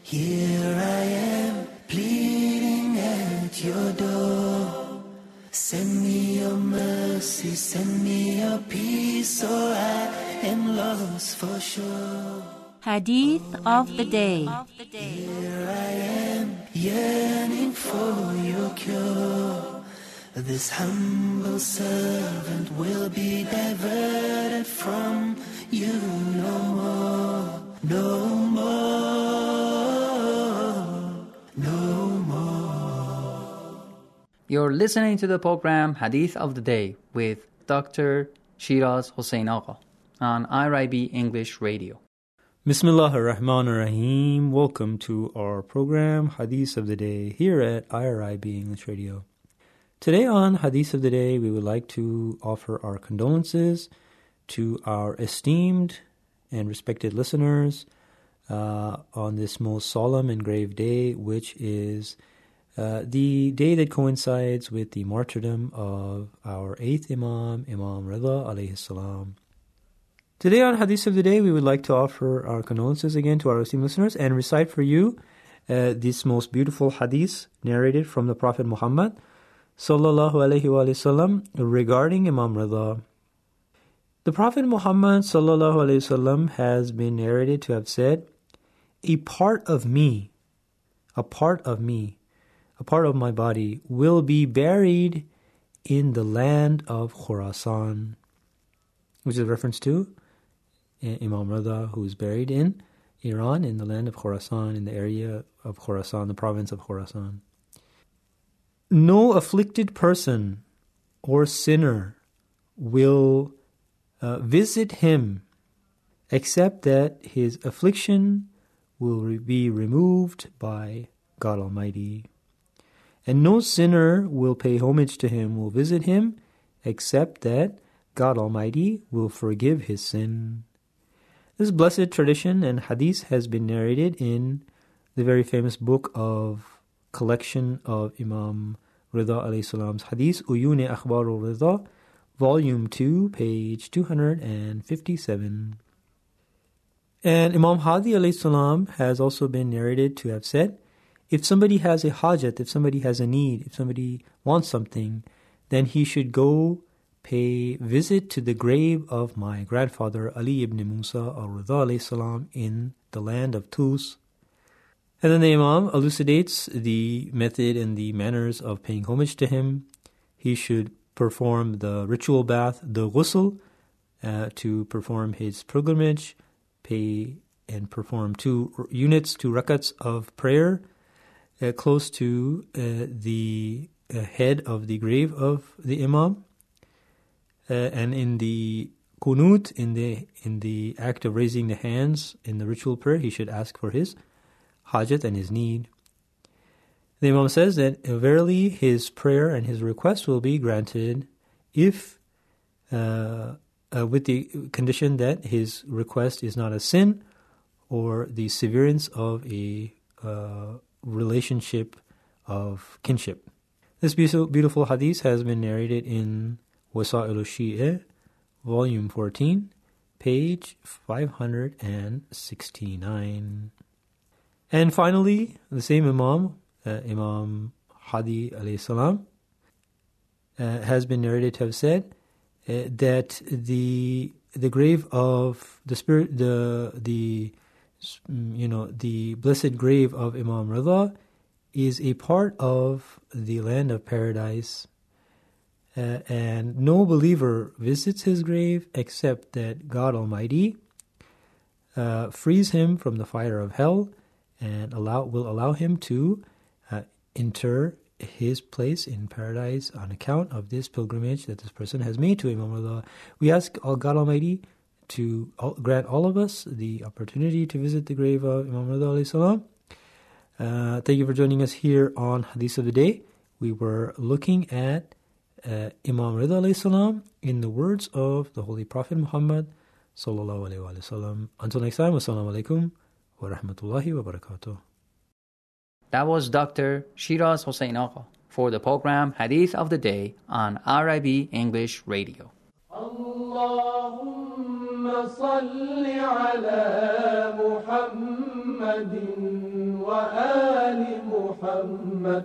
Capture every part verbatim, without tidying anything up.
Here I am, pleading at your door. Send me your mercy, send me your peace, or I am lost for sure. Hadith of the Day. Here I am, yearning for your cure. This humble servant will be diverted from you no more, no more, no more. You're listening to the program Hadith of the Day with Doctor Shiraz Hossein Agha on I R I B English Radio. Bismillah ar-Rahman ar-Rahim. Welcome to our program Hadith of the Day here at I R I B English Radio. Today on Hadith of the Day, we would like to offer our condolences to our esteemed and respected listeners uh, on this most solemn and grave day, which is uh, the day that coincides with the martyrdom of our eighth Imam, Imam Rida alayhi salam. Today on Hadith of the Day, we would like to offer our condolences again to our esteemed listeners and recite for you uh, this most beautiful hadith narrated from the Prophet Muhammad sallallahu alayhi wa sallam regarding Imam Rida. The Prophet Muhammad sallallahu alayhi wa sallam has been narrated to have said, "A part of me, a part of me, a part of my body will be buried in the land of Khurasan," which is a reference to Imam Rida, who is buried in Iran, in the land of Khurasan, in the area of Khurasan, the province of Khurasan. No afflicted person or sinner will uh, visit him except that his affliction will be removed by God Almighty. And no sinner will pay homage to him, will visit him, except that God Almighty will forgive his sin. This blessed tradition and hadith has been narrated in the very famous book of collection of Imam Rida alayhi salam's Hadith, Uyun Akhbar al-Rida, Volume two, page two hundred fifty-seven. And Imam Hadi alayhi salam has also been narrated to have said, if somebody has a hajat, if somebody has a need, if somebody wants something, then he should go pay visit to the grave of my grandfather Ali ibn Musa al-Rida alayhi salam in the land of Tus. And then the Imam elucidates the method and the manners of paying homage to him. He should perform the ritual bath, the ghusl, uh, to perform his pilgrimage, pay and perform two units, two rakats of prayer, uh, close to uh, the uh, head of the grave of the Imam. Uh, and in the qunut, in the in the act of raising the hands in the ritual prayer, he should ask for his hajat and his need. The Imam says that verily his prayer and his request will be granted if, uh, uh, with the condition that his request is not a sin or the severance of a uh, relationship of kinship. This beautiful, beautiful hadith has been narrated in Wasa'il al-Shi'a, Volume fourteen, page five hundred sixty-nine. And finally, the same Imam, uh, Imam Hadi alayhi salam, uh, has been narrated to have said uh, that the the grave of the spirit, the the you know the blessed grave of Imam Rida is a part of the land of paradise, uh, and no believer visits his grave except that God Almighty uh, frees him from the fire of hell and allow will allow him to uh, enter his place in paradise on account of this pilgrimage that this person has made to Imam Rida. We ask God Almighty to grant all of us the opportunity to visit the grave of Imam Rida alayhi salam. Uh, thank you for joining us here on Hadith of the Day. We were looking at uh, Imam Rida alayhi salam in the words of the Holy Prophet Muhammad sallallahu alayhi wa sallam. Until next time, wassalamu alaikum wa rahmatullahi wa barakatuh. That was Doctor Shiraz Hossein Agha for the program Hadith of the Day on I R I B English Radio. Allahumma صل على محمد وآل محمد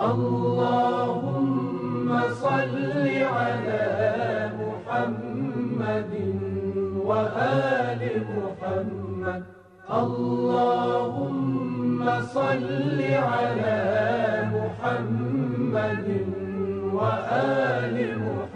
اللهم صل على محمد وآل محمد اللهم صل على محمد وآل محمد